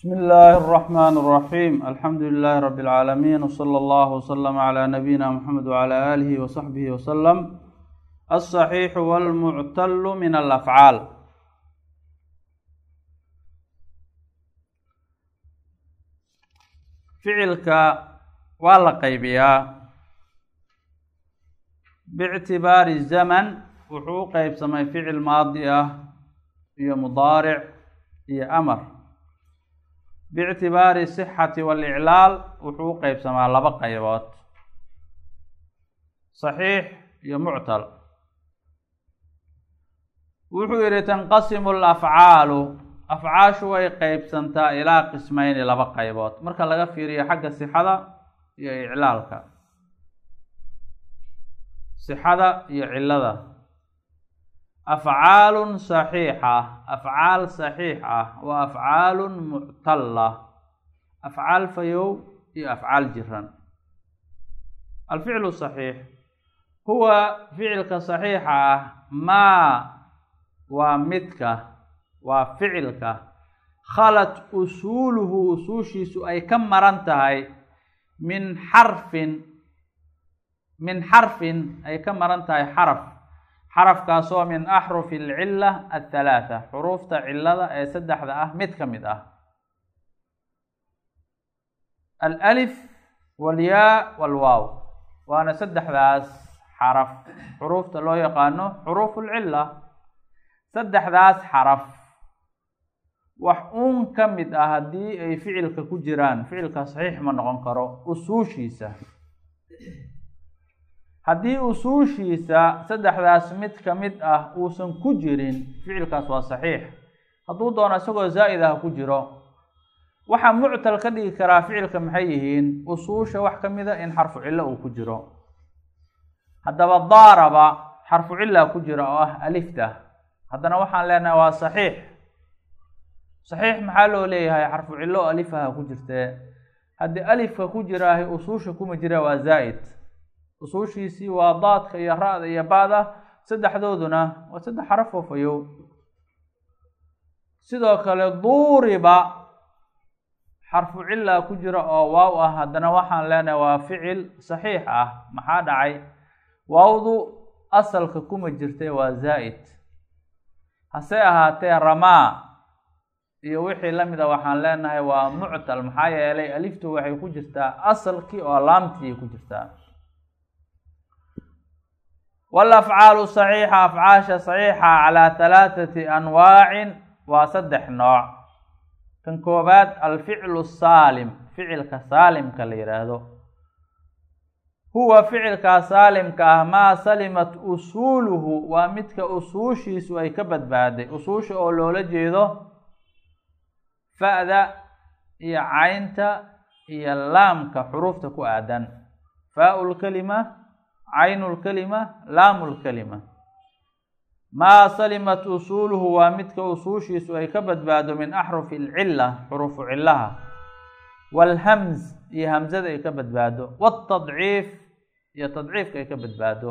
بسم الله الرحمن الرحيم الحمد لله رب العالمين وصلى الله وسلم على نبينا محمد وعلى آله وصحبه وسلم. الصحيح والمعتل من الأفعال. فعلك waa la qaybiyaa باعتبار الزمن wuxuu u qaybsamay ficil maadi ah iyo mudaaric iyo amar. باعتبار الصحة والإعلال wuxuu u qaybsamaa laba qaybood صحيح iyo muctal. wuxuu yidhi tanqasimu الأfcaalu afcaashu way qaybsantaa ilaa qismayni laba qaybood marka laga fiiriyo xagga sixada iyo iclaalka. sixada iyo cilada. afcaalun saxiixa afcaal saxiix ah wa afcaalun muctalla afcaal fayow iyo afcaal jiran. alficlu saxiix huwa ficilka saxiixa ah maa waa midka waa ficilka khalat usuuluhu usuushiisu ay ka maran tahay min xarfin ay ka maran tahay xarafkaasoo min axrufi alcila athalaatha xuruufta cilada ee saddexda ah mid ka mid ah. alif walyaa walwaaw waana saddexdaas xaraf xuruufta loo yaqaano xuruuf lcila. saddexdaas xaraf wax uun ka mid ah haddii ay ficilka ku jiraan ficilka saxiix ma noqon karo usuushiisa. haddii usuushiisa saddexdaas mid ka mid ah uusan ku jirin ficilkaas waa saxiix. hadduu doono isagoo zaa'id ah ku jiro. waxaa muctal ka dhigi karaa ficilka maxay yihiin usuusha wax ka mida in xarfu cillo uu ku jiro. haddaba daaraba xarfu cilla ku jira oo ah alifta haddana waxaan leenahay waa saxiix. saxiix maxaa loo leeyahay xarfu cillo oo alifaha ku jirtee. haddii alifka ku jiraahay usuusha kuma jira waa zaa'id. usuushiisii waa daadka iyo ra-da iyo ba-da saddexdooduna waa saddex xaraf oo fayow. sidoo kale duuriba xarfu cilla ku jira oo waaw ah haddana waxaan leenahay waa ficil saxiix ah. maxaa dhacay waawdu asalka kuma jirtay waa zaa'id. hase ahaatee ramaa iyo wixii la mida waxaan leenahay waa muctal maxaa yeelay aliftu waxay ku jirtaa asalkii oo laamtii ku jirtaa. walafcaalu saxiixa afcaasha saxiixa calaa halaathati anwaacin waa saddex nooc. kan koobaad alficlu saalim ficilka saalimka la yidhaahdo. huwa ficilkaa saalimka ah maa salimat usuuluhu waa midka usuushiisu ay ka badbaaday. usuusha oo loola jeedo fa-da iyo caynta iyo laamka xuruufta ku aadan. faau lkalima caynu lkalima laamu lkalima. maa salimat usuuluhu waa midka usuushiisu ay ka badbaado min axrufi alcila xuruufu cilaha. waalhamz iyo hamzada ay ka badbaado. waatadciif iyo tadciifka ay ka badbaado.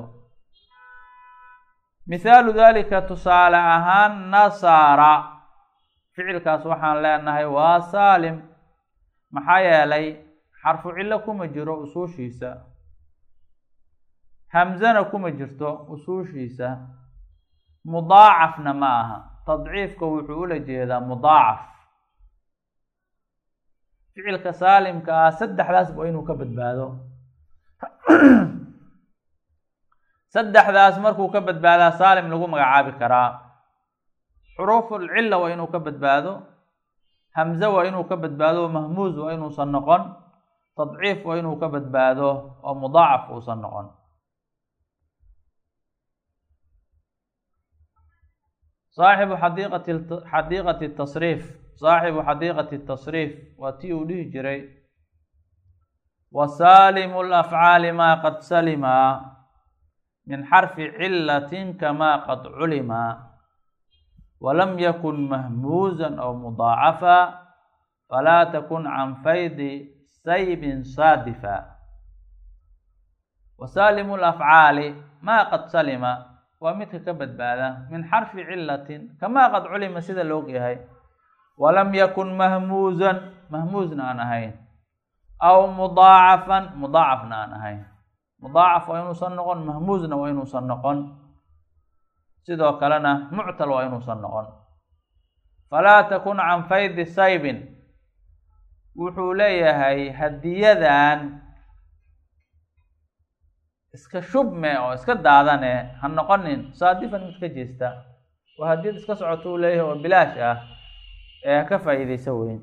mithaalu dalika tusaale ahaan nasaara ficilkaas waxaan leenahay waa saalim maxaa yeelay xarfu cillo kuma jiro usuushiisa. hamzana kuma jirto usuushiisa. mudaacafna ma aha. tadciifka wuxuu ula jeedaa mudaacaf. ficilka saalimka ah saddexdaasba inuu ka badbaado. saddexdaas markuu ka badbaadaa saalim lagu magacaabi karaa. xuruuful cilla waa inuu ka badbaado. hamze waa inuu ka badbaado. mahmuuz waa inuusan noqon. tadciif waa inuu ka badbaado oo mudaacaf uusan noqon. saaxibu xadiiqati tasriif saaxibu xadiiqati tasriif waa tii uu dhihi jiray wasaalimu lafcaali maa qad salima min xarfi cilatin kamaa qad culima walam yakun mahmuuzan aw mudaacafa falaa takun can faydi saybin saadifa. wasaalimu lafcaali maa qad salima waa midka ka badbaada min xarfi cilatin kamaa qad culima sida la og yahay walam yakun mahmuuzna aan ahayn aw mudaacafna aan ahayn. mudaacaf waa inuusan noqon, mahmuuzna waa inuusan noqon, sidoo kalena muctal waa inuusan noqon. falaa takun can faydi saybin, wuxuu leeyahay hadiyadan iska shubme oo iska daadane ha noqonin saadifan mid ka jeesta. waa hadiyad iska socoto uu leeyahay oo bilaash ah ee ha ka faa'iidaysa weyn.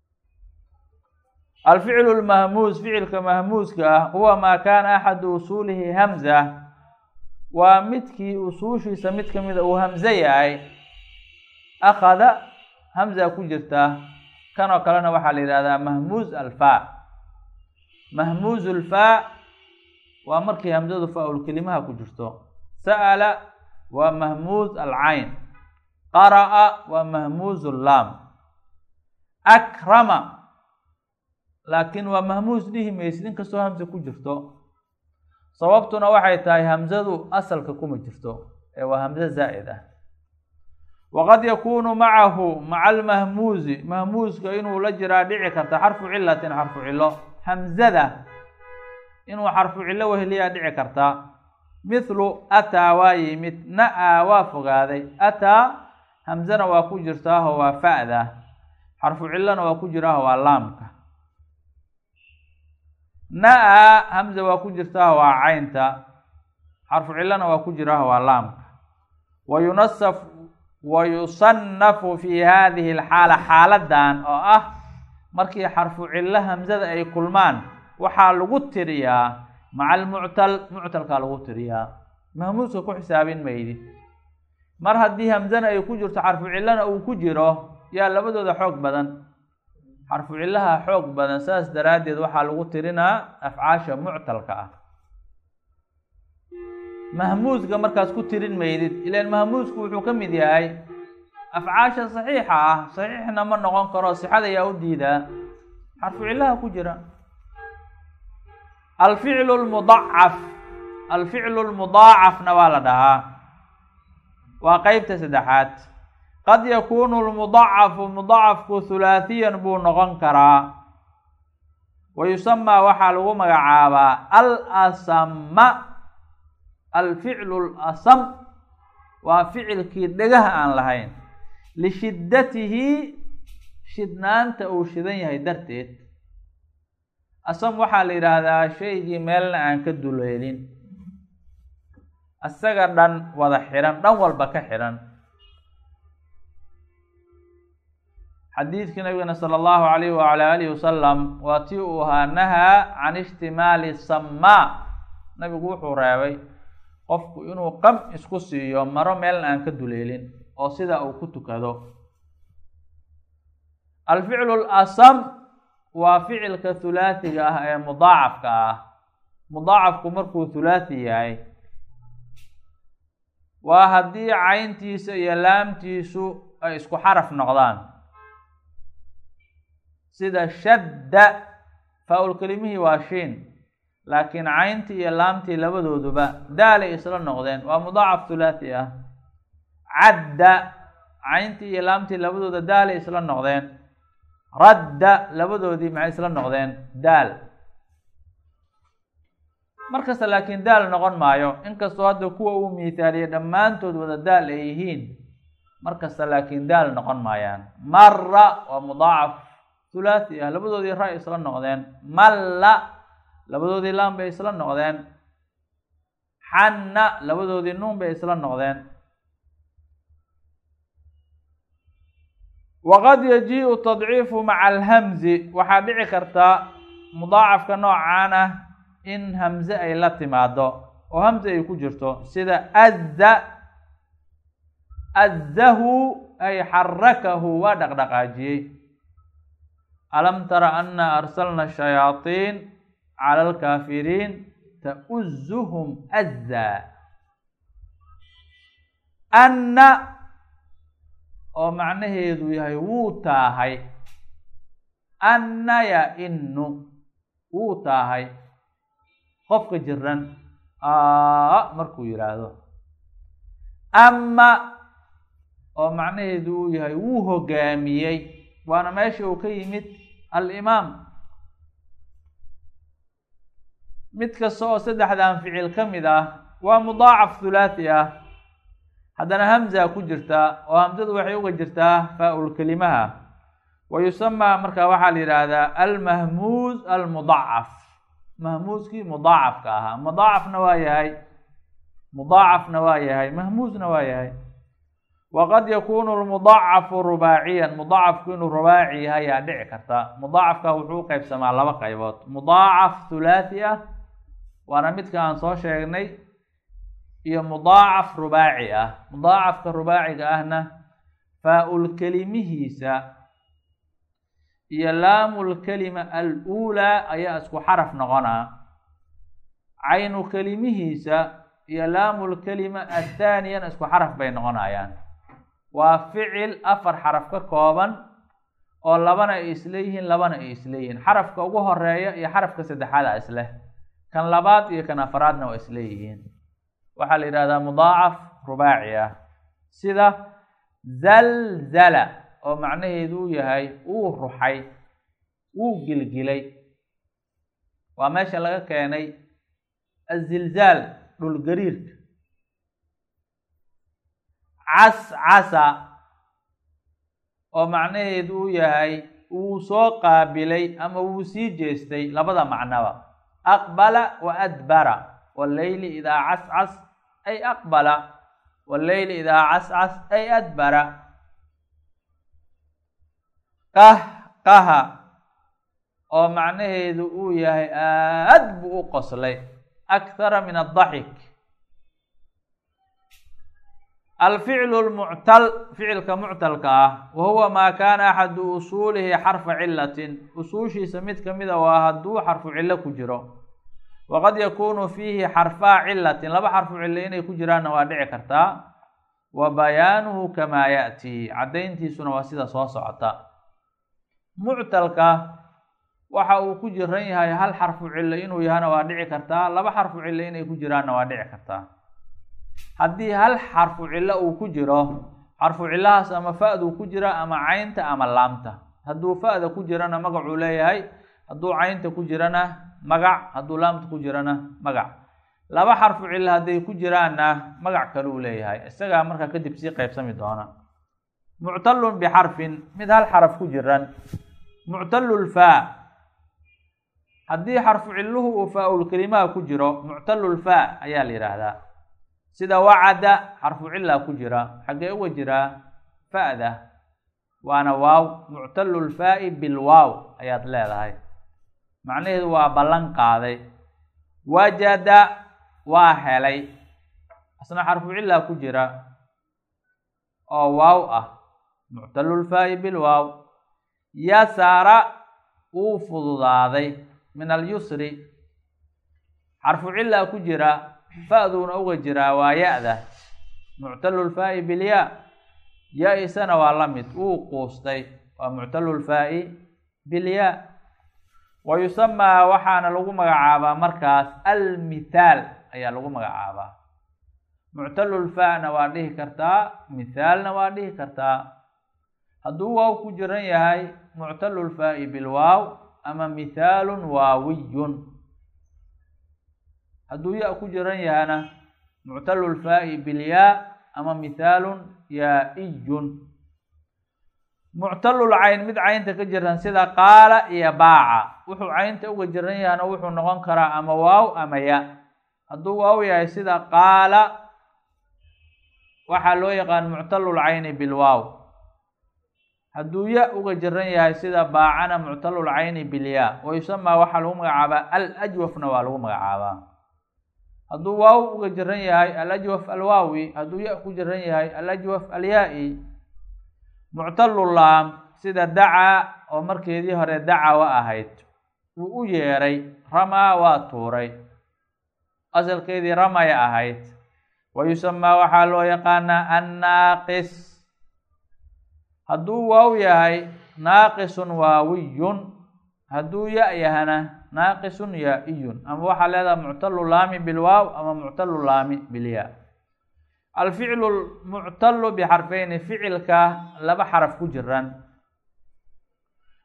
alficlu lmahmuuz, ficilka mahmuuska ah huwa maa kaana axadu usuulihi hamza, waa midkii usuushiisa mid ka mida uu hamze yahay. akhada hamza ku jirta, kanoo kalena waxaa la yidhahdaa mahmuuz alfaa. mahmuuz ulfaa waa markii hamzadu faa-ul kelimaha ku jirto. sa'ala waa mahmuuz alcayn. qara'a waa mahmuuz ullaam. akrama laakiin waa mahmuuz dhihi maysid inkastoo hamza ku jirto, sababtuna waxay tahay hamzadu asalka kuma jirto ee waa hamze zaa'id ah. waqad yakuunu macahu maca almahmuuzi, mahmuuska inuu la jiraa dhici karta xarfu cilatin, xarfu cilo. hamzada inuu xarfu cilo weheliyaa dhici karta. mithlu ataa waa yimid, na-a waa fogaaday. ataa hamzana waa ku jirtaaho waa fa'da, xarfu cilona waa ku jiraaho waa laamka. na-a hamza waa ku jirtaaho waa caynta, xarfu cilona waa ku jiraaho waa laamka. wayusannafu fi hadihi alxaala, xaaladan oo ah markii xarfu cilo hamzada ay kulmaan waxaa lagu tiriyaa maca almuctal, muctalkaa lagu tiriyaa. mahmuuska ku xisaabin maydi. mar haddii hamzana ay ku jirto xarfu cilona uu ku jiro, yaa labadooda xoog badan. xarfu cilaha xoog badan, saas daraaddeed waxaa lagu tirinaa afcaasha muctalka ah. mahmuuska markaas ku tirin maydid, ilaan mahmuusku wuxuu ka mid yahay afcaasha saxiixa ah. saxiixna ma noqon karo, sixada ayaa u diidaa, xarfu cilaha ku jira. alficlu lmudacaf, alficlu lmudaacafna waa la dhahaa, waa qeybta saddexaad. qad yakuunu lmudacafu, mudacafku hulaahiyan buu noqon karaa. wayusamaa waxaa lagu magacaabaa alasama. alficlu lasam waa ficilkii dhegaha aan lahayn, lishiddatihi shidnaanta uu shidan yahay darteed. asam waxaa la yidhaahdaa shaygii meelna aan ka duleelin, isaga dhan wada xihan, dhan walba ka xihan. xadiidkii nabigana sala allahu alayhi wala alihi wasalam waa tii uu ahaa nahaa can ishtimaali samaa. nabigu wuxuu reebay qofku inuu qam isku siiyo maro meelna aan ka duleelin oo sida uu ku tukado. alficlu lasam waa ficilka hulaathiga ah ee mudaacafka ah. mudaacafku markuu hulaathi yahay waa haddii cayntiisa iyo laamtiisu ay isku xaraf noqdaan, sida shadda, faa-ul kelimihii waa shiin, laakiin cayntii iyo laamtii labadooduba daalay isla noqdeen, waa mudaacaf hulaathi ah. cadda, cayntii iyo laamtii labadooda daalay isla noqdeen. radda, labadoodii maxay isla noqdeen? daal. markasta laakiin daal noqon maayo, inkastoo hadda kuwa uu miithaaliyey dhammaantood wada daal ay yihiin, markasta laakiin daal noqon maayaan. marra waa mudaacaf hulaathi ah, labadoodii ra isla noqdeen. malla, labadoodii laam bay isla noqdeen. xanna, labadoodii nuun bay isla noqdeen. waqad yajiiu tadciifu maca alhamzi, waxaa dhici karta mudaacafka noocaan ah in hamze ay la timaado oo hamze ay ku jirto, sida azza, azzahu ay xarakahu waa dhaqdhaqaajiyey. alam tara ana arsalna shayaaطiin cala alkaafiriin tauzuhum azza. anna oo macnaheedu yahay wuu taahay. anna ya-inu, wuu taahay qofka jiran markuu yidhaahdo. ama oo macnaheedu uu yahay wuu hogaamiyey. waana meesha uu ka yimid alimaam. mid kasta oo saddexdan ficil ka mid ah waa mudaacaf hulaathi ah, haddana hamza ku jirta oo hamzadu waxay uga jirtaa faa-ul kelimaha. wa yusamaa markaa waxaa la yidhaahdaa almahmuuz almudacaf, mahmuuskii mudaacafka ahaa. mudaacafna waa yahay, mudaacafna waa yahay, mahmuuzna waa yahay. waqad yakunu lmudacafu rubaaciyan, mudaacafku inuu rubaaci yahay ayaa dhici karta. mudaacafka wuxuu u qeybsamaa laba qaybood, mudaacaf hulaathi ah waana midka aan soo sheegnay, iyo mudaacaf rubaaci ah. mudaacafka rubaaciga ahna faa-ul kelimihiisa iyo laamul kelima al-uulaa ayaa isku xaraf noqonaa, caynu kelimihiisa iyo laamul kelima athaaniyana isku xaraf bay noqonayaan. waa ficil 4 xaraf ka kooban oo labana ay isleeyihiin labana ay isleeyihiin. xarafka ugu horeeya iyo xarafka saddexaada isleh, kan labaad iyo kan afraadna waa isleeyihiin. waxaa la yidhahdaa mudaacaf rubaaci ah, sida zalzala oo macnaheedu uu yahay uu ruxay, uu gilgilay. waa meesha laga keenay azilzaal, dhulgariirka. cascasa oo macnaheedu uu yahay wuu soo qaabilay ama wuu sii jeestay, labada macnaba. aqbala wa adbara, walleyli idaa cascas ay aqbala, walleyli idaa cascas ay adbara. qahqaha oo macnaheedu uu yahay aad buu u qoslay, akthara min addaxik. alficlu lmuctal, ficilka muctalka ah, wa huwa maa kaana axadu usuulihi xarfa cilatin, usuushiisa mid ka mida waa hadduu xarfu cillo ku jiro. waqad yakunu fiihi xarfaa cilatin, laba xarfu cillo inay ku jiraanna waa dhici kartaa. wa bayaanuhu kamaa ya'tii, caddayntiisuna waa sida soo socota. muctalka waxa uu ku jiran yahay hal xarfu cillo inuu yahana waa dhici kartaa, laba xarfu cillo inay ku jiraanna waa dhici kartaa. haddii hal xarfu cillo uu ku jiro, xarfu cillahaas ama fa-duu ku jira ama caynta ama laamta. hadduu fa-da ku jirana magacuu leeyahay, hadduu caynta ku jirana magac, hadduu laamta ku jirana magac. laba xarfu cillo hadday ku jiraanna magac kale uu leeyahay, isagaa markaa kadib sii qeybsami doona. muctalun bixarfin, mid hal xaraf ku jiran. muctalulfaa, haddii xarfu cilluhu uu faa-ul kelimaha ku jiro, muctalulfaa ayaa la yidhaahdaa. sida wacada, xarfu cillaa ku jira, xaggee uga jiraa? fa-da, waana waaw. muctalulfaa'i bilwaaw ayaad leedahay, macnaheedu waa ballan qaaday. wajada, waa helay, asna xarfu cillaa ku jira oo waaw ah, muctalulfaa'i bilwaaw. yasara, uu fududaaday, min alyusri, xarfu cillaa ku jira, fa-duuna uga jiraa waa ya-da, muctalulfaa'i bilyaa. ya-isana waa la mid, uu quustay, waa muctalulfaa'i bilyaa. wa yusamaa waxaana lagu magacaabaa markaas almithaal ayaa lagu magacaabaa. muctalulfaa-na waa dhihi kartaa, mithaalna waa dhihi kartaa. hadduu waaw ku jiran yahay, muctalulfaa'i bilwaaw ama mithaalun waawiyun. hadduu ya ku jiran yahana, muctalulfaa'i bilyaa ama mithaalun yaa-iyun. muctalul cayn, mid caynta ka jiran, sida qaala iyo baaca. wuxuu caynta uga jiran yahana wuxuu noqon karaa ama waaw ama ya. hadduu waaw yahay sida qaala, waxaa loo yaqaan muctalul cayni bilwaaw. hadduu ya uga jiran yahay sida baacana, muctalul cayni bilyaa. wa yusamaa waxaa lagu magacaabaa alajwafna waa lagu magacaabaa. hadduu waaw uga jiran yahay alajwaf alwaawi, hadduu ya ku jiran yahay alajwaf alyaa-i. muctalulaam, sida dacaa oo markeedii hore dacawa ahayd, wuu u yeeray. ramaa, waa tuuray, asalkeedii ramaya ahayd. wa yusamaa waxaa loo yaqaanaa annaaqis. hadduu waaw yahay, naaqisun waawiyun. hadduu ya yahana, naaqisun yaa-iyun. ama waxaa leedaha muctalulaami bilwaaw ama muctalulaami bilyaa. alficlu lmuctalu bixarfeyni, ficilka laba xaraf ku jiran.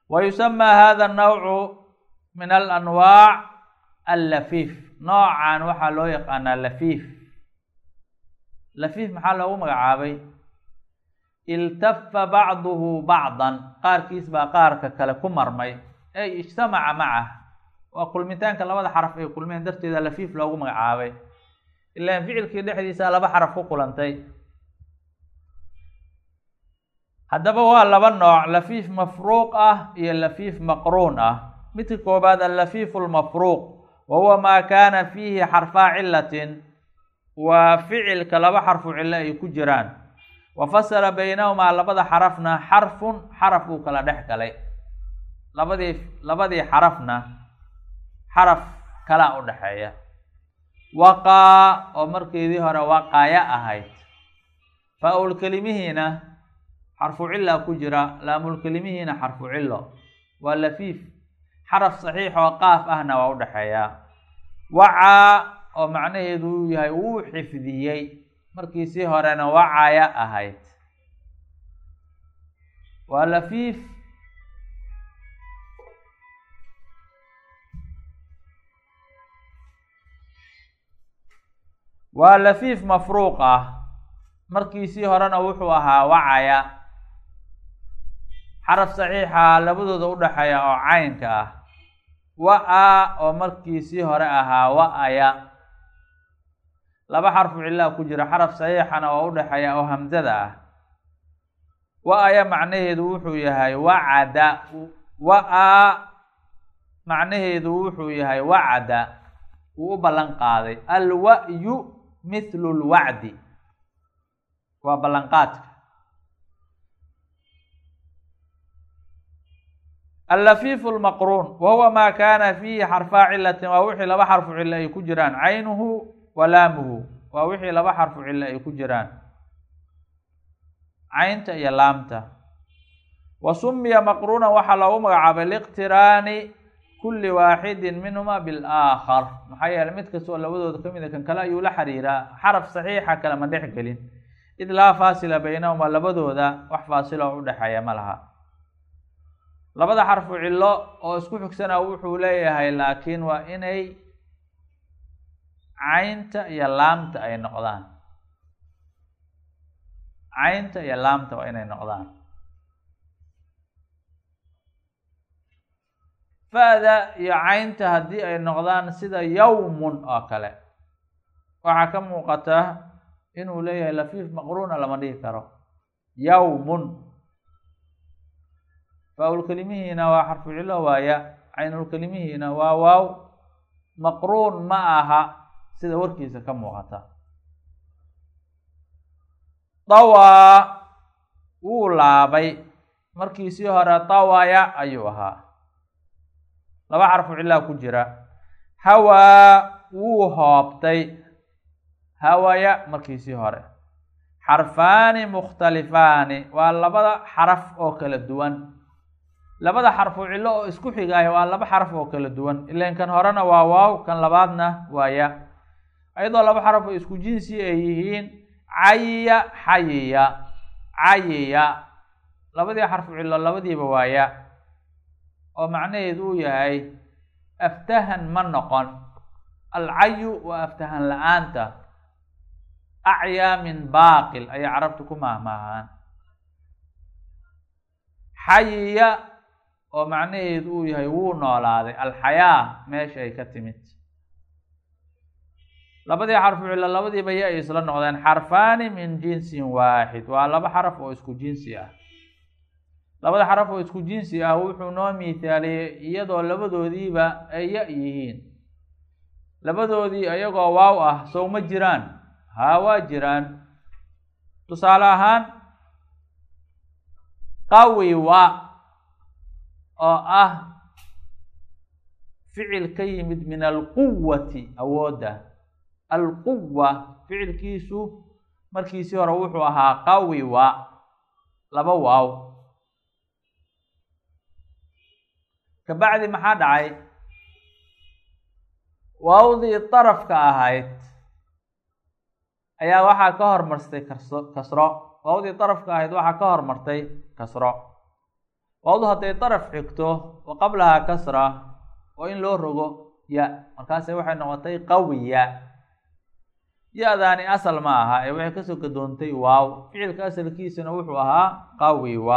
ويسمى هذا النوع من الأنواع اللفيف. نوعا waxaa loo yaqaanaa lafiif. lafiif maxaa loogu magacaabay? iltafa bacduhu bacdan, qaarkiis baa qaarka kale ku marmay, ay ijtamaca macah. waa kulmitaanka labada xaraf ay kulmeen darteeda lafiif loogu magacaabay. ilaan ficilkii dhexdiisa laba xaraf ku kulantay. haddaba waa laba nooc, lafiif mafruuq ah iyo lafiif maqruun ah. midka koobaad allafiif lmafruuq wahuwa maa kaana fiihi xarfaa cilatin, waa ficilka laba xarfu cilo ay ku jiraan. wafasala baynahumaa labada xarafna xarfun, xaraf uu kala dhex galay. labadii xarafna xaraf kala u dhexeeya. waqaa oo markeedii hore waqaya ahayd, faa-ul kelimihiina xarfu cila ku jira, laamul kelimihiina xarfu cilo. waa lafiif. xaraf saxiix oo qaaf ahna waa u dhexeeyaa. wacaa oo macnaheedu uu yahay wuu xifdiyey, markiisii horena wacaya ahayd. waa lafiif waa lafiif mafruuq ah, markiisii horena wuxuu ahaa wacaya. xaraf saxiixa labadooda u dhexeeya oo caynka ah. wa-a oo markiisii hore ahaa wa-aya. laba xarfu cilaa ku jira, xaraf saxiixana oo u dhexeeya oo hamzada ah. wa-aya macnaheedu wuxuu yahay wacada. wa-a macnaheedu wuxuu yahay wacada, wuu u ballan qaaday. alwa-yu mithlu lwacdi, waa ballanqaadka. allafiif lmaqruun wahuwa maa kaana fiihi xarfaa cilatin, waa wixii laba xarfu cilo ay ku jiraan. caynuhu walaamuhu, waa wixii laba xarfu cilo ay ku jiraan, caynta iyo laamta. wa sumiya maqruunan waxaa loogu magacaabay liqtiraani kulli waaxidin minhuma bilaakhar, maxaa yeeley mid kastoo labadooda ka mida kan kale ayuu la xiriiraa. xaraf saxiixa kale ma dhex gelin, id laa faasila baynahuma, labadooda wax faasilo oo u dhexeeya ma laha. labada xarfu cilo oo isku xigsana wuxuu leeyahay, laakiin waa inay caynta iyo laamta ay noqdaan. caynta iyo laamta waa inay noqdaan. fa-da iyo caynta haddii ay noqdaan sida yawmun oo kale, waxaa ka muuqata inuu leeyahay lafiif maqruuna lama dhihi karo. yawmun faa-ul kelimihiina waa xarfu cilo waaya, caynul kelimihiina waa waaw. maqruun ma aha sida warkiisa ka muuqata. dawaa wuu laabay, markiisii hore dawaya ayuu ahaa, laba xarfu cilaa ku jira. hawaa wuu hoobtay, hawaya markiisii hore. xarfaani mukhtalifaani waa labada xaraf oo kala duwan. labada xarfu cilo oo isku xigaayo waa laba xaraf oo kala duwan. ilan kan horena waa waaw, kan labaadna waa ya. ayadoo laba xaraf oo isku jinsi ay yihiin. caya xayiya, cayiya, labadii xarfu cilo labadiiba waa ya, oo macnaheedu uu yahay aftahan ma noqon. alcayu waa aftahan la-aanta. acyaa min baaqil ayay carabtu ku maahmaahaan. xayiya oo macnaheedu uu yahay wuu noolaaday. alxayaa meesha ay ka timid. labadii xarfu cilo labadiiba ya ay isla noqdeen. xarfaani min jinsin waaxid waa laba xaraf oo isku jinsi ah. labada xaraf oo isku jinsi ah wuxuu noo miithaaliyey iyadoo labadoodiiba ay ya yihiin. labadoodii ayagoo waaw ah sow ma jiraan? haa, waa jiraan. tusaale ahaan qawiwa oo ah ficil ka yimid min alquwati, awoodda. alquwa ficilkiisu markiisii hore wuxuu ahaa qawiwa, laba waaw. kabacdi maxaa dhacay? waawdii darafka ahayd ayaa waxaa ka hormartay kasro. waawdii darafka ahayd waxaa ka hormartay kasro. waawdu hadday daraf xigto wa qablahaa kasra oo in loo rogo ya markaase waxay noqotay qawiya. ya-daani asal ma aha ee waxay kasoo gadoontay waaw, ficilka asalkiisana wuxuu ahaa qawiwa.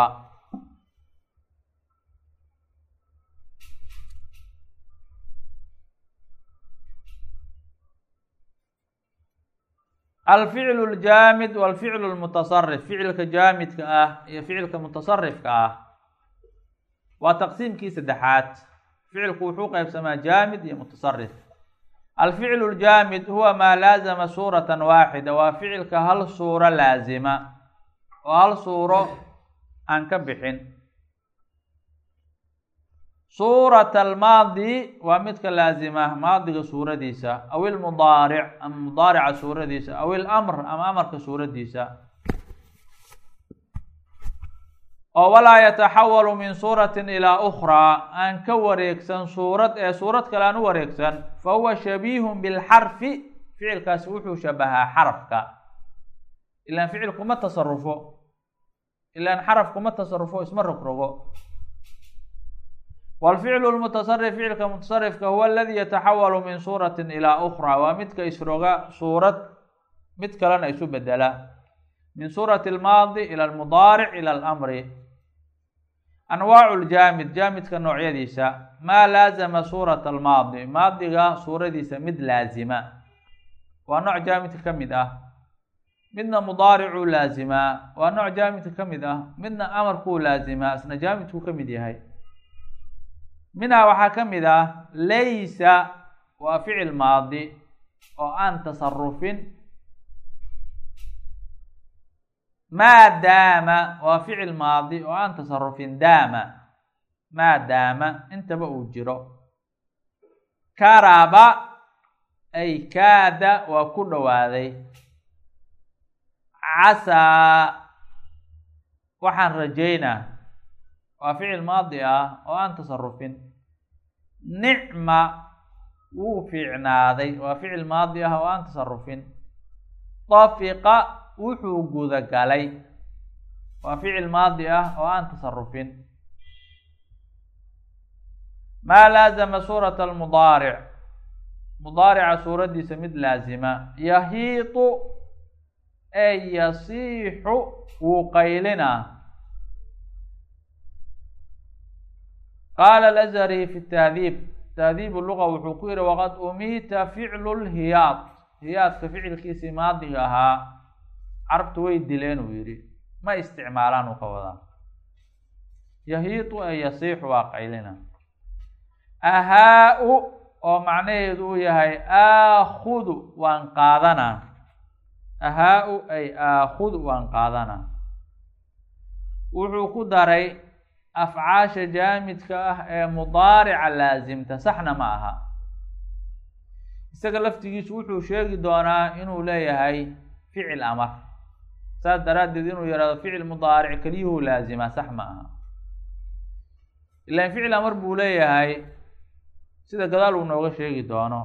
alficlu ljaamid walficlu lmutasarif, ficilka jaamidka ah iyo ficilka mutasarifka ah waa taqsiimkii saddexaad. ficilku wuxuu qaybsamaa jaamid iyo mutasarif. alficlu ljaamid huwa maa laazama suuratan waaxida, waa ficilka hal suuro laazima oo hal suuro aan ka bixin. suurat almaadi waa midka laazima maadiga suuradiisa, aw ilmudaaric ama mudaarica suuradiisa, aw ilamr ama amarka suuradiisa. oo walaa yataxawalu min suuratin ilaa ukhraa, aan ka wareegsan suurad ee suurad kale aan u wareegsan. fa huwa shabiihun bilxarfi, ficilkaasi wuxuu shabahaa xarafka. ilaan ficil kuma tasarufo, ilaan xaraf kuma tasarufo, isma rogrogo. walficlu lmutasarif, ficilka mutasarifka huwa aladii yataxawalu min suuratin ilaa ukhraa, waa midka isroga suurad mid kalena isu bedela. min suurati almaadi ila almudaaric ila alamri. anwaacu ljaamid, jaamidka noocyadiisa: maa laazama suurata almaadi, maadiga suuradiisa mid laazima, waa nooc jaamidka ka mid ah. midna mudaaricuu laazimaa, waa nooc jaamidka ka mid ah. midna amarkuu laazimaa, isna jaamidkuu ka mid yahay. minhaa waxaa ka mid ah laysa, waa ficil maadi oo aan tasarufin. maa daama, waa ficil maadi oo aan tasarufin. daama, maa daama, intaba uu jiro. karaba ay kaada, waa ku dhowaaday. casaa, waxaan rajaynaa, waa ficil maadi ah oo aan tasarufin. nicma, wuu fiicnaaday, waa ficil maadi ah oo aan tasarufin. tafiqa, wuxuu gudagalay, waa ficil maadi ah oo aan tasarufin. maa laazama suurata almudaaric, mudaarica suuradiisa mid laazima. yahiitu ay yasiixu, wuu qaylinaa. qaala alazhari fi tahdiib, tahdiib luga wuxuu ku yihi waqad umiita ficlu lhiyaad, hiyaadka ficilkiisii maadiga ahaa carabtu way dileen uu yidhi, ma isticmaalaan uu ka wadaa. yahiitu ay yasiixu, waa qaylina. ahaa-u, oo macnaheedu uu yahay aakhudu, waan qaadanaa. ahaa-u ay aakhudu, waan qaadanaa. wuxuu ku daray afcaasha jaamidka ah ee mudaarica laasimta, saxna ma aha. isaga laftigiisu wuxuu sheegi doonaa inuu leeyahay ficil amar, saas daraaddeed inuu yihahdo ficil mudaaric keliyuhu laazima sax ma aha. ilaan ficil amar buu leeyahay, sida gadaal uu nooga sheegi doono.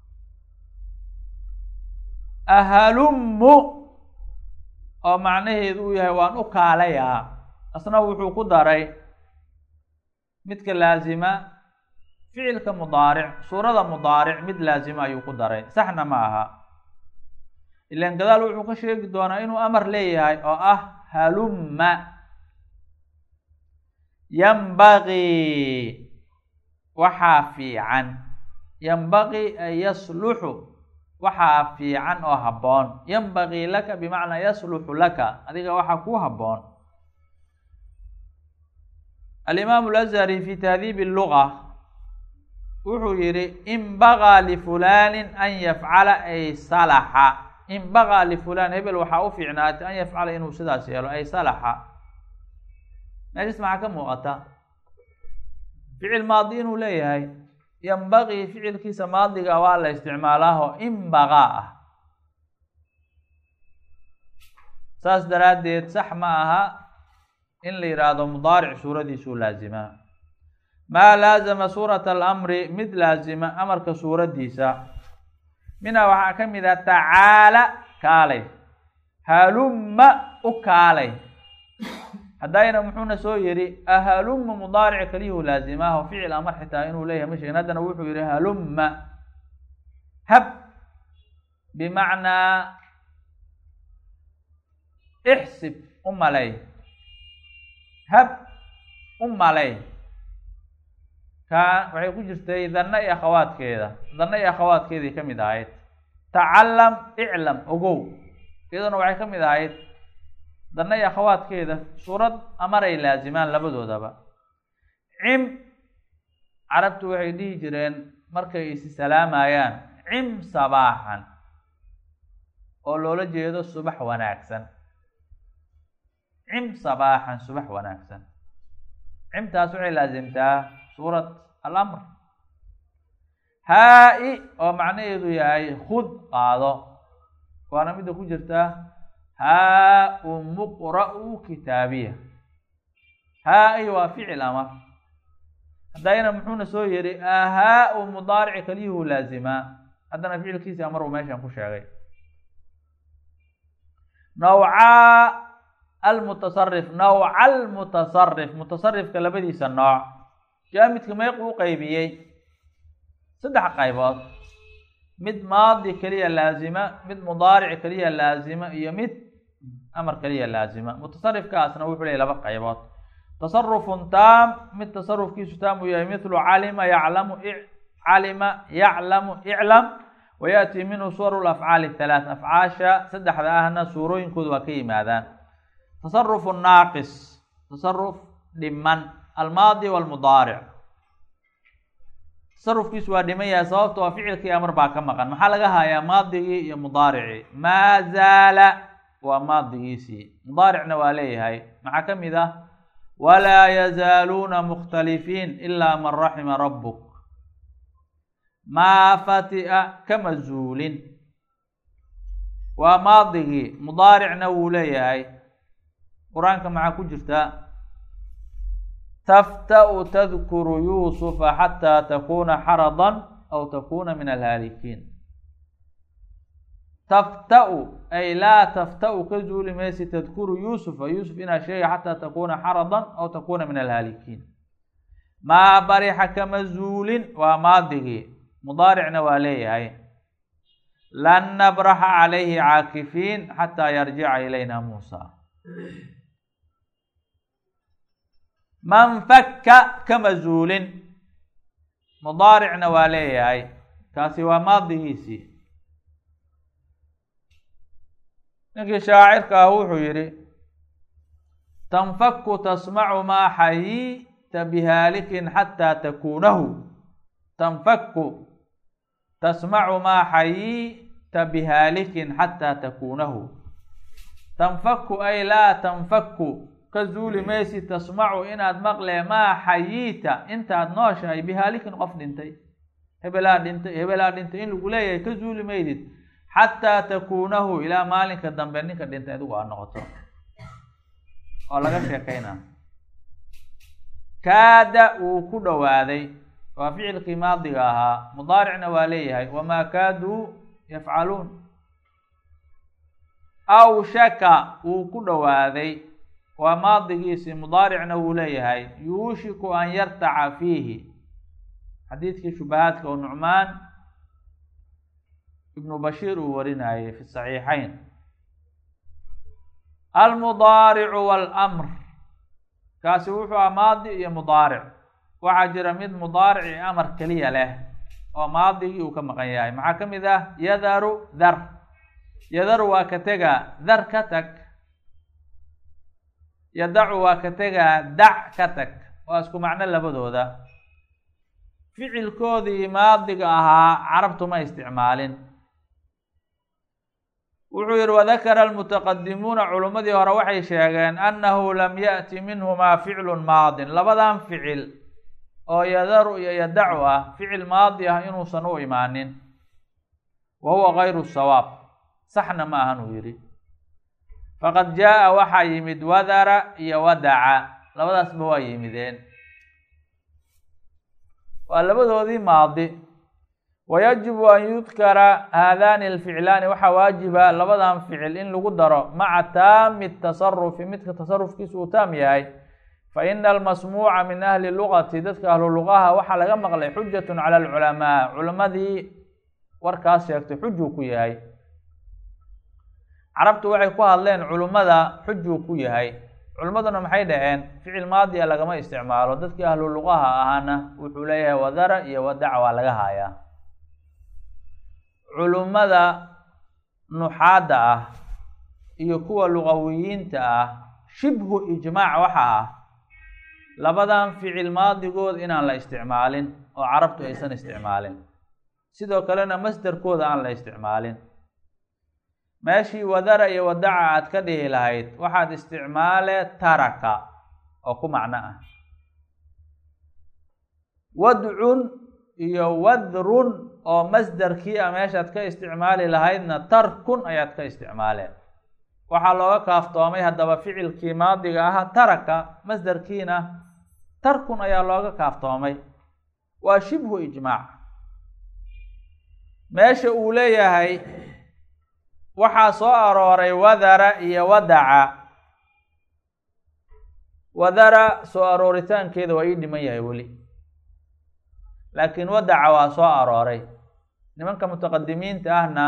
ahalummu, oo macnaheedu uu yahay waan u kaalayaa, asna wuxuu ku daray midka laazima ficilka mudaaric, suurada mudaaric mid laazima ayuu ku daray, saxna ma aha. ilaan gadaal wuxuu ka sheegi doonaa inuu amar leeyahay oo ah halumma. yanbagii, waxaa fiican. yanbagii ay yasluxu, waxaa fiican oo habboon. yanbagii laka bimacnaa yasluxu laka, adiga waxaa kuu habboon. alimaamu alazhari fi tahdiib luga wuxuu yihi inbagaa lifulanin an yafcala ay salaxa. inbagaa lifulan, hebel waxaa u fiicnaatay an yafcala inuu sidaas yeelo, ay salaxa. meeshas maxaa ka muuqata ficil maadi inuu leeyahay. yanbagii ficilkiisa maadiga waa la isticmaalaaho inbagaa ah, saas daraaddeed sax ma aha in la yidhaahdo mudaaric suuradiisuu laazimaa. maa laazama suurata alamri, mid laazima amarka suuradiisa. minhaa waxaa ka mid ah tacaala, kaalay. halumma, u kaalay. haddayna muxuuna soo yidhi ahalumma mudaaric kaliyahu laazimaha oo ficil amar xitaa inuu leeyahay ma sheegin. haddana wuxuu yidhi halumma hab bimacnaa ixsib u malay, hab u malay. kaa waxay ku jirtay danna iyo akhawaadkeeda, danna iyo akhawaadkeedii ka mid ahayd. tacalam iclam ogow, iyaduna waxay ka mid ahayd danna iyo akhawaadkeeda. suurad amaray laazimaan labadoodaba. cim carabtu waxay dhihi jireen markay isi salaamayaan cim sabaaxan, oo loola jeedo subax wanaagsan. cim sabaaxan, subax wanaagsan. cimtaas waxay laasimtaa suurat alamr. haa-i oo macnaheedu yahay khud qaado, waana midda ku jirta haa-u muqra'u kitaabiya. haa-i waa ficil amar. haddayna muxuuna soo yidhi ahaa-u mudaarici kaliyuhu laazimaa, haddana ficilkiisi amar uu meeshan ku sheegay. nawcaa almutasarif, nawca almutasarif, mutasarifka labadiisa nooc. jaamidka meequu u qaybiyey? 3 qaybood. mid maadi keliya laazima, mid mudaaric keliya laazima, iyo mid amar keliya laazima. mutasarifkaasna wuxuu leeyahy 2 qaybood. tasarufun taam, mid tasarufkiisu taam uu yahay mithlu calima yaclamu, calima yaclamu iclam, wayaأtii minhu suwaru lafcaali 3. afcaasha 3da ahna suurooyinkooda waa ka yimaadaan. tasaruf naaqis, tasaruf dhiman, almaadi walmudaaric. tasarufkiisu waa dhiman yahay sababto waa ficilkii amar baa ka maqan. maxaa laga hayaa? maadigii iyo mudaaricii. maa zaala waa maadigiisii, mudaaricna waa leeyahay. maxaa ka mid ah? walaa yazaaluuna mukhtalifiin ilaa man raxima rabbuk. maa fati'a kama zuulin waa maadigii, mudaaricna wuu leeyahay. qur-aanka maxaa ku jirta? tafta'u tadkuru yuusufa xataa takuuna xaradan aw takuuna min alhaalikiin. tafta'u ay laa tafta'u ka zuuli maysi tadkuru yuusufa, yuusuf inaad sheega xataa takuuna xaradan aw takuuna min alhaalikiin. maa barixa kama zuulin waa maadigii, mudaaricna waa leeyahay. lan nabraxa calayhi caakifiin xataa yarjica ilayna muusa. man fakka kama zuulin, mudaaricna waa leeyahay. kaasi waa maadigiisii. ninkii shaacirka ah wuxuu yidhi tanfaku tasmacu maa xayita bihaalikin xataa takuunahu. tanfaku tasmacu maa xayita bihaalikin xataa takuunahu. tanfaku ay laa tanfaku ka zuuli maysi, tasmacu inaad maqlee maa xayiita intaad nooshahay bihaalikin qof dhintay. hebelaa dhintay, hebelaa dhintay in lagu leeyahay ka zuuli maydid xataa takuunahu, ilaa maalinka dambe ninka dhintay adigu aad noqoto oo laga sheekaynaa. kaada wuu ku dhowaaday waa ficilkii maadiga ahaa, mudaaricna waa leeyahay. wamaa kaaduu yafcaluun. aw shaka wuu ku dhowaaday waa maadigiisii, mudaaricna wuu leeyahay. yuushiku an yartaca fiihi, xadiidkii shubahaadka oo nucmaan ibnu bashiir uu warinayay fi saxiixayn. almudaaricu walamr, kaasi wuxuu ah maadi iyo mudaaric. waxaa jira mid mudaaric iyo amar keliya leh oo maadigii uu ka maqan yahay. maxaa ka mid ah? yadaru dar, yadaru waa ka tegaa, dar ka tag. yadacu waa ka tegaa, dac ka tag. waa isku macno labadooda. ficilkoodii maadiga ahaa carabtu ma isticmaalin. wuxuu yihi wadakara almutaqadimuuna, culummadii hore waxay sheegeen annahu lam ya'ti minhumaa ficlun maadin. labadan ficil oo yadaru iyo yadacu ah, ficil maadi ah inuusan u imaanin. wa huwa gayru sawaab, saxna ma ahan uu yidhi. faqad jaa waxaa yimid wadara iyo wadaca, labadaasba waa yimideen. waa labadoodii maadi. ويجب أن يذكر هذان الفعلان وxa waaجiba labadan ficil in lagu daro maca taami التصرف midka تصرفkiisa uu taam yahay faإن المسموuca min أهli اللغati dadka ahlu lugaha waxaa laga maqlay xujaة calى الculamاء culimadii warkaas sheegtay xujuu ku yahay carabtu waxay ku hadleen culimada xujuu ku yahay culimaduna maxay dhaheen ficil maadiya lagama isticmaalo dadkii ahlu lugaha ahaana wuxuu leeyahay wadara iyo wadaca waa laga haayaa culimada nuxaada ah iyo kuwa lugawiyiinta ah shibhu ijmaac waxa ah labadan ficil maadigood inaan la isticmaalin oo carabtu aysan isticmaalin sidoo kalena masderkooda aan la isticmaalin meeshii wadara iyo wadaca aad ka dhihi lahayd waxaad isticmaale taraka oo ku macno ah wadcun iyo wadrun oo masderkii a meeshaad ka isticmaali lahaydna tarkun ayaad ka isticmaaleen waxaa looga kaaftoomay haddaba ficilkii maadiga ahaa taraka masderkiina tarkun ayaa looga kaaftoomay waa shibhu ijmaac meesha uu leeyahay waxaa soo arooray wadara iyo wadaca wadara soo arooritaankeeda waa ii dhiman yahay weli laakiin wadaca waa soo arooray nimanka mutaqadimiinta ahna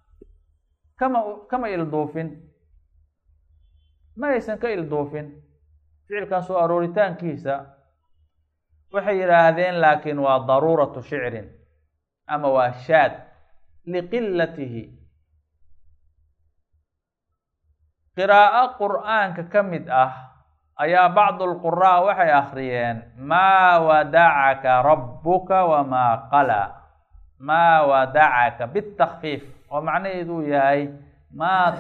kama ilduufin ma aysan ka ilduufin ficilkan soo arooritaankiisa waxay yidhaahdeen laakiin waa daruuratu shicrin ama waa shaad liqilatihi qiraa'o qur'aanka ka mid ah ayaa bacdu lquraa waxay akhriyeen maa wadacaka rabbuka wamaa qala maa wadacaka bitakfiif oo macnaheedu uu yahay maa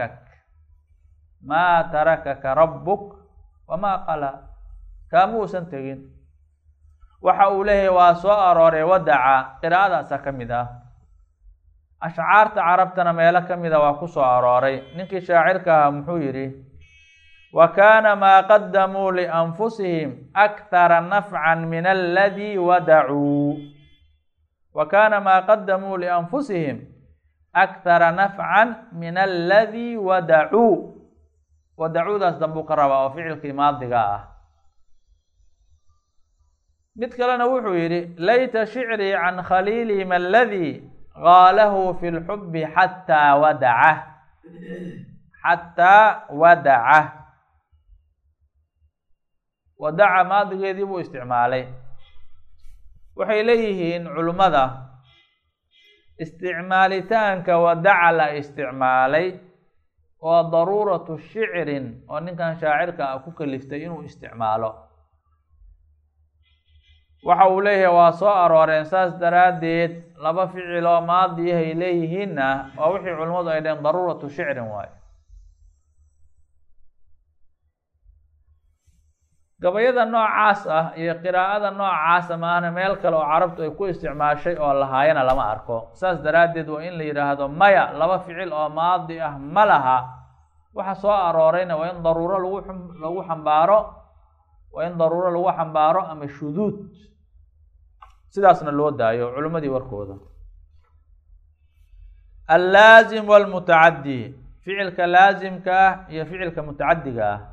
tarakaka rabbuk wamaa qala kaama uusan tegin waxa uu leeyahay waa soo arooray wadaca qiraa'adaasa ka mid ah ashcaarta carabtana meelo ka mida waa ku soo arooray ninkii shaacirka ahaa muxuu yidhi wa kaana maa qadamuu lianfusihim akthara nafcan min aladii wadacuu wa kaana maa qadamuu lianfusihim akthara nafcan min aladii wadacuu wadacuudaas dambuu ka rabaa oo ficilkii maadiga ah mid kalena wuxuu yidhi layta shicrii can khaliilihim aladii qaalahu fi lxubi xataa wadaca wadaca maadigeedii buu isticmaalay waxay leeyihiin culimmada isticmaalitaanka wadaca la isticmaalay waa daruuratu shicrin oo ninkan shaacirka ah ku kaliftay inuu isticmaalo waxa uu leeyahay waa soo arooreen saas daraaddeed laba ficil oo maadiyahay leeyihiinna waa wixii culimmadu ay dhaheen daruuratu shicrin waayo gabayada noocaas ah iyo qiraa'ada noocaasa maahna meel kale oo carabtu ay ku isticmaashay oo lahaayana lama arko saas daraaddeed waa in la yidhaahdo maya laba ficil oo maadi ah ma laha waxa soo aroorayna waa in daruuro lagu xambaaro ama shuduud sidaasna loo daayo culimmadii warkooda allaazim walmutacaddi ficilka laazimka ah iyo ficilka mutacadiga ah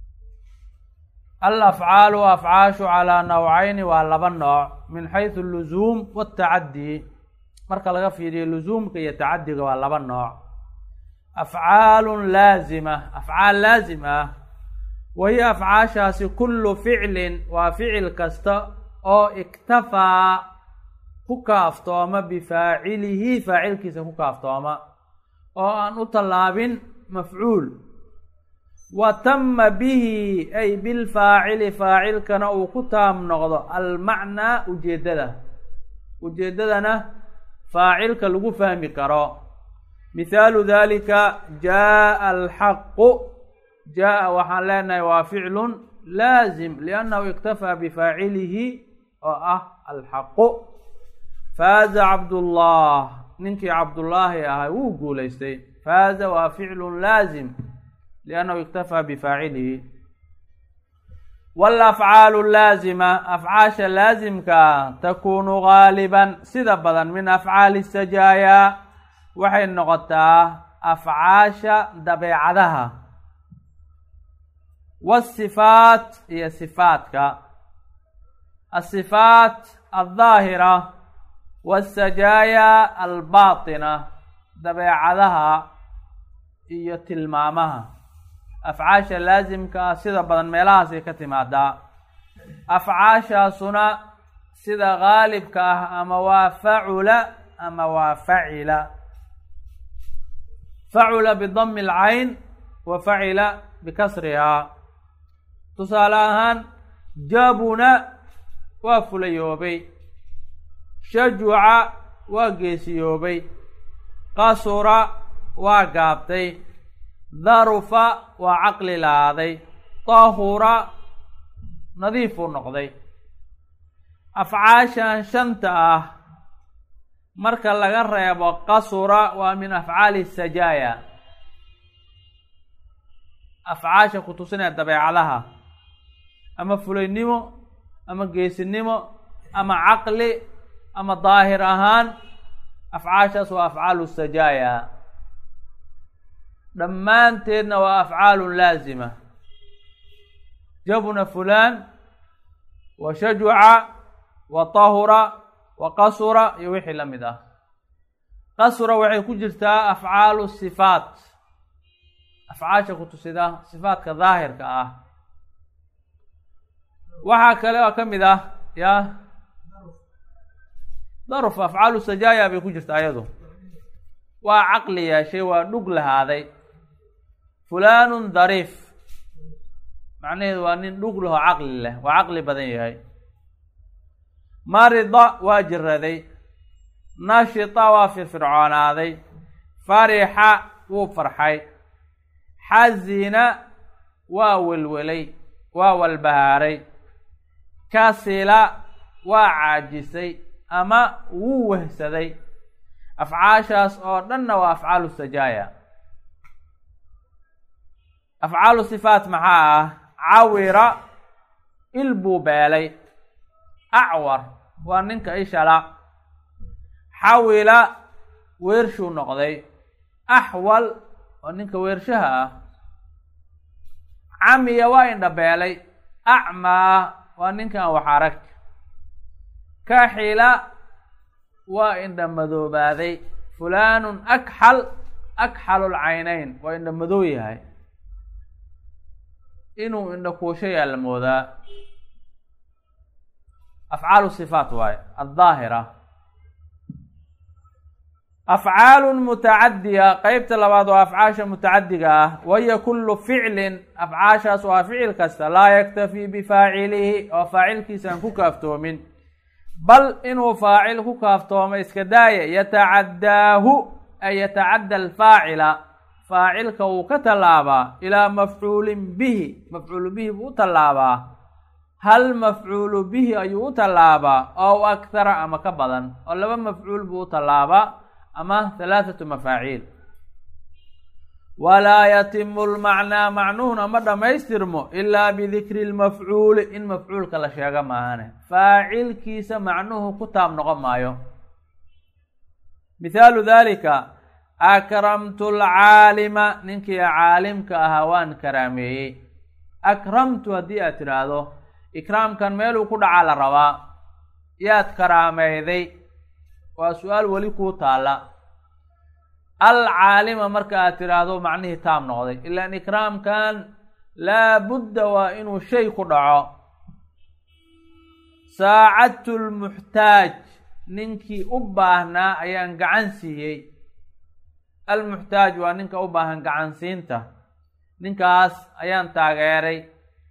alafcaalu afcaashu calaa nawcayni waa laba nooc min xaysu luzuum watacaddi marka laga fiiriyo luzuumka iyo tacadiga waa laba nooc afcaalun laazima afcaal laazim ah wahiya afcaashaasi kullu ficlin waa ficil kasta oo iktafaa ku kaaftooma bifaacilihi faacilkiisa ku kaaftooma oo aan u tallaabin mafcuul wa tama bihi ay bilfaacili faacilkana uu ku taam noqdo almacnaa ujeeddadana faacilka lagu fahmi karo mithaalu dalika jaa alxaqu jaa waxaan leenahay waa ficlun laazim liannahu iktafaa bifaacilihi oo ah alxaqu faaza cabdullah ninkii cabdullaahi ahay wuu guulaystay faaza waa ficlun laazim liannahu iktafaa bifaacilihi والأفعال اللازمة أفعاش لازم تكون غالبا سيدا بدن من أفعال السجايا وحين نغطى أفعاش دبيعدها والصفات هي صفاتك الصفات الظاهرة والسجايا الباطنة دبيعدها هي تلمامها أفعاش لازم سيدا بدن ميلها سيكتمادا أفعاش سنة سيدا غالب أما وفعل أما وفعل فعل بضم العين وفعل بكسرها تصالحان جابنا وفليوبي شجع وقيسيوبي قصر وقابتي ظرف وعقل لاذي طهور نظيف النقضي أفعاشا شنطة مركا لغرب وقصر ومن أفعال السجايا أفعاشا كتوسنا الدبيع لها أما فلينيمو أما قيسنيمو أما عقل أما ظاهر أهان أفعاشا وأفعال السجايا دمانتنا وأفعال لازمة جبنا فلان وشجع وطهر وقصر يوحي لمده قصر وحي كجرتا أفعال الصفات أفعاشا كتسدا صفات كظاهر كأه وحاكا كمده يا ظرف أفعال السجايا بكجرتا أيضا وعقل يا شيء ونقل هذا فلان ظريف معناه أن نقله عقل له وعقل بدني هاي مرض واجر ذي نشط وفي فرعون هذا فرح وفرحي حزن وولولي وولبهاري كسل وعاجسي أما ووهسدي أفعاشاس أوردنا وأفعال السجايا أفعال الصفات معها عور البوبالي أعور وأنك إيش لا حول ويرشو نقضي أحول وأنك ويرشها عمي وين دبالي أعمى وأنك وحرك كحيلة وإن مذوب هذه فلان أكحل العينين وإن مذوي هاي إنه إنك شيء الموضع أفعال الصفات واي الظاهرة أفعال متعدية قيبت لبعض أفعاش متعدية وهي كل فعل أفعاش سواء فعل كسر لا يكتفي بفاعله وفاعل كيسان كافتو من بل إنه فاعل كافتو ما إسكداية يتعداه أي يتعدى الفاعل فاعل كتلابا إلى مفعول به مفعول به بوتلابا هل مفعول به أي تلابا أو أكثر أما كبدا ولا مفعول بوتلابا أما 3 مفاعيل ولا يتم المعنى معنون مدى ما يسترمو إلا بذكر المفعول إن مفعول كلا شيء معنا فاعل كيس معنوه كتاب نغمايو مثال ذلك أكرمت العالم ننكي عالم كأهوان كرامي أكرمت هدي أترادو إكرام كان ميلو كود على روا يات كرامي ذي وسؤال وليكو تالا العالم مركا أترادو معنيه تام نغضي إلا أن إكرام كان لا بد وإنه شيء كدعو ساعدت المحتاج ننكي أباهنا أيان قعنسيه المحتاج وننك أباهن قعنسينته ننكاس أيان تاغيري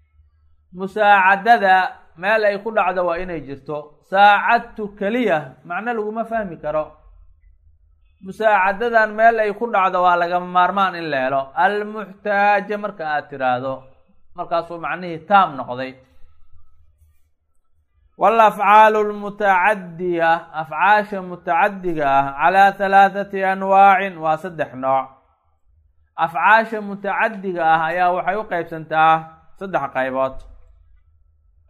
مساعدة ما لا يكون عدا وإن يجرتو ساعدت كلية معنى لو ما فهمي كرو مساعدة ما لا يكون عدا ولا مارمان إلا له المحتاج مركا أترادو مركا سو معنيه تام نقضي والأفعال المتعدية أفعاش متعدية على 3 أنواع وصدح نوع أفعاش متعدية هيا وحيو قيب سنتاه صدح قيبات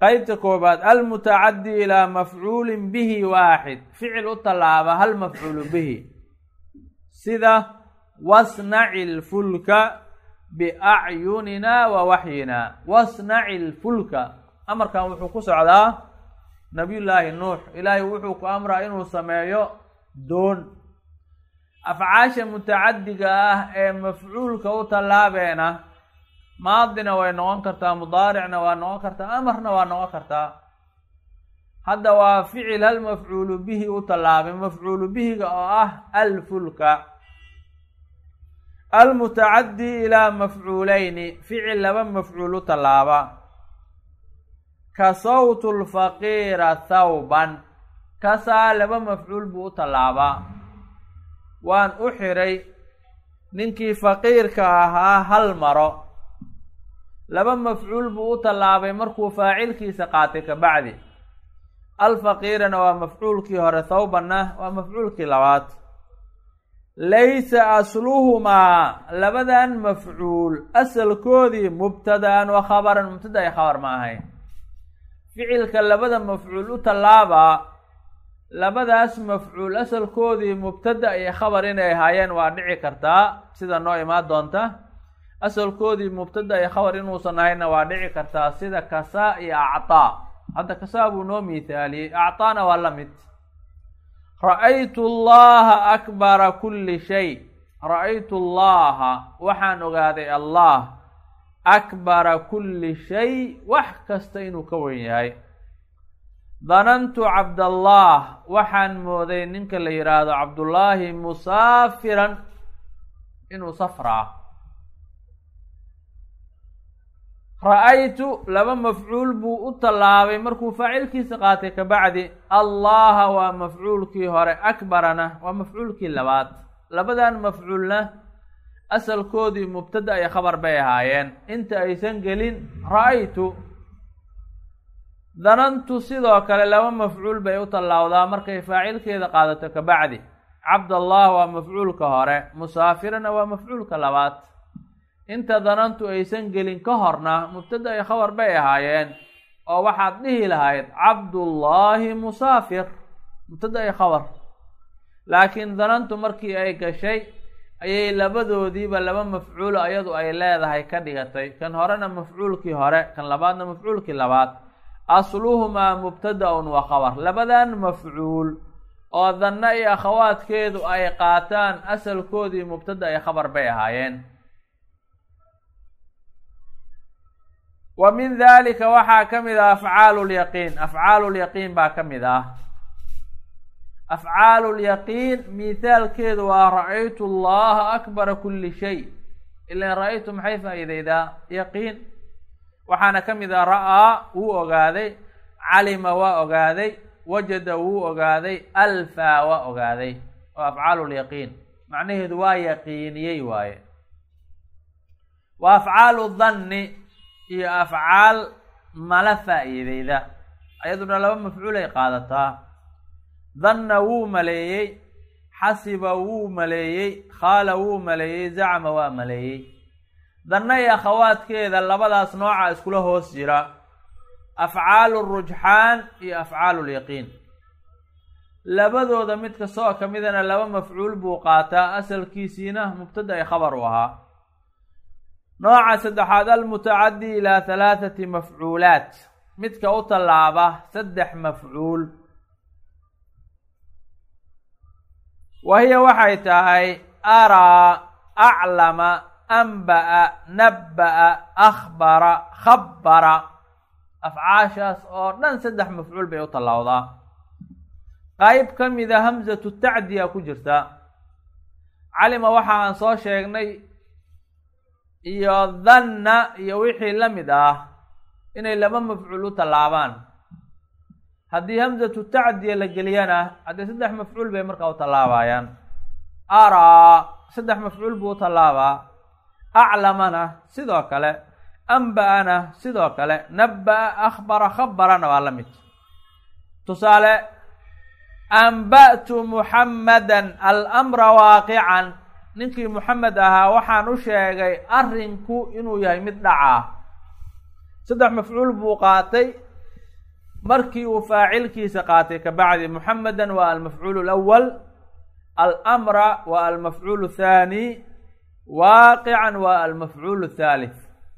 qaybta koobaad almutacadi ilaa mafcuulin bihi waaxid ficil u tallaaba hal mafcuulu bihi sida wasnaci lfulka biacyunina wa waxyina. wasnaci lfulka amarkan wuxuu ku socdaa nabiyullaahi nuux. ilaahay wuxuu ku amraa inuu sameeyo doon. afcaasha mutacadiga ah ee mafcuulka u tallaabeena maadina way noqon kartaa, mudaaricna waa noqon kartaa, amarna waa noqon kartaa. hadda waa ficil hal mafcuulu bihi u tallaabay, mafcuulu bihiga oo ah alfulka. almutacadi ilaa mafcuuleyni ficil laba mafcuul u tallaaba. kasawtu lfaqiira thawban kasaa laba mafcuul buu u tallaabaa. waan u xiray ninkii faqiirka ahaa hal maro. laba mafcuul buu u tallaabay markuu faacilkiisa qaatay kabacdi. alfaqiirana waa mafcuulkii hore, thawbanna waa mafcuulkii labaad. laysa asluhumaa labadan mafcuul asalkoodii mubtadaan wa khabaran, mubtada ay khabar ma ahayn. ficilka labada mafcuul u tallaabaa, labadaas mafcuul asalkoodii mubtada iyo khabar inay ahaayeen waa dhici kartaa, sida noo imaan doonta. asalkoodii mubtada iyo khabar inuusan ahaynna waa dhici kartaa, sida kasaa iyo actaa. hadda kasaa buu noo miithaaliyey, actaana waa la mid. ra'aytu allaha akbara kulli shay. ra'aytu allaha waxaan ogaaday allah akbara kulli shay wax kasta inuu ka weyn yahay. danantu cabdallah waxaan mooday ninka la yidhaahdo cabdullaahi musaafiran inuu safraa. ra'aytu laba mafcuul buu u tallaabay markuu faacilkiisa qaatay kabacdi. allaha waa mafcuulkii hore, akbarana waa mafcuulkii labaad. labadan mafcuulna asalkoodii mubtada iyo khabar bay ahaayeen inta aysan gelin ra'aytu. danantu sidoo kale laba mafcuul bay u tallaawdaa markay faacilkeeda qaadato kabacdi. cabdallah waa mafcuulka hore, musaafirana waa mafcuulka labaad. inta danantu aysan gelin ka horna mubtada iyo khabar bay ahaayeen oo waxaad dhihi lahayd cabdullaahi musaafir, mubtada iyo khabar. laakiin danantu markii ay gashay ayay labadoodiiba laba mafcuulo ayadu ay leedahay ka dhigatay, kan horena mafcuulkii hore, kan labaadna mafcuulkii labaad. asluhumaa mubtadaun wa khabar. labadan mafcuul oo danna iyo akhawaadkeedu ay qaataan asalkoodii mubtada iyo khabar bay ahaayeen. wa min dalika waxaa ka mid ah afcaalu lyaqiin. afcaalu lyaqiin baa ka mid ah. afcaalu lyaqiin mithaalkeedu waa ra'aytu allaha akbara kulli shay. ilan ra'aytu maxay faa'iideydaa? yaqiin. waxaana ka mid ah ra'aa wuu ogaaday, calima waa ogaaday, wajada wuu ogaaday, alfaa waa ogaaday. waa afcaalu lyaqiin, macnaheedu waa yaqiiniyey waaye. waa afcaalu danni iyo afcaal mala faa'iideyda, ayaduna laba mafcuul ay qaadataa. danna wuu maleeyey, xasiba wuu maleeyey, khaala wuu maleeyey, zacma waa maleeyey. danna iyo akhawaadkeeda labadaas nooca iskula hoos jira, afcaalu rujxaan iyo afcaalu lyaqiin. labadooda mid kastoo ka midana laba mafcuul buu qaataa, asalkiisiina mubtada ay khabar u ahaa. nooca saddexaad almutacadi ilaa halaathati mafcuulaat midka u tallaaba 3 mafcuul. wahiya waxay tahay araa, aclama, anba'a, nabba'a, akhbara, khabbara. afcaashaas oo dhan 3 mafcuul bay u tallaawdaa. qayb ka mida hamsatu tacdiya ku jirta. calima waxa aan soo sheegnay iyo danna iyo wixii la mid ah inay laba mafcuul u tallaabaan. haddii hamsatu tacdiya la geliyana haddii 3 mafcuul bay markaa u tallaabayaan. araa 3 mafcuul buu u tallaabaa, aclamana sidoo kale, anba'ana sidoo kale, nabba'a, akhbara, khabbarana waa la mid. tusaale, anba'tu muxammadan alamra waaqican. ninkii muxamed ahaa waxaan u sheegay arrinku inuu yahay mid dhacaa. 3 mafcuul buu qaatay, markii uu faacilkiisa qaatay kabacdi muxamedan waa almafcuul اlأwal, almra waa almafcuul الthani, waaqican waa almafcuul الthalith.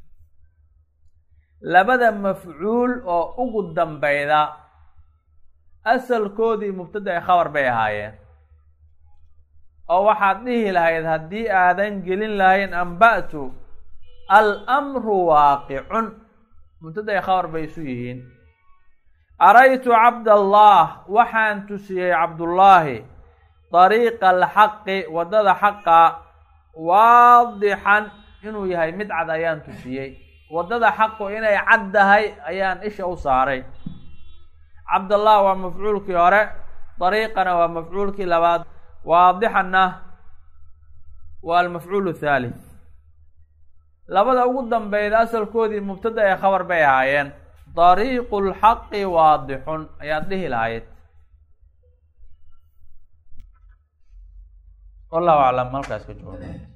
labada mafcuul oo ugu dambeyda asalkoodii mubtada ee khabar bay ahaayeen, oo waxaad dhihi lahayd haddii aadan gelin lahayn anba'tu almru waaqicun, mubtada ee khabar bay isu yihiin. araytu cabdallah, waxaan tusiyey cabdullaahi dariiqa alxaqi, waddada xaqa, waadixan inuu yahay mid cad ayaan tusiyey. waddada xaqu inay cad tahay ayaan isha u saaray. cabdallah waa mafcuulkii hore, dariiqana waa mafcuulkii labaad, waadixanna waa almafcuul الthalith. labada ugu dambeyda asalkoodii mubtada ee khabar bay ahaayeen. dariiqu lxaqi waadixun ayaad dhihi lahayd. wallahu aclam, halkaas ka jooga.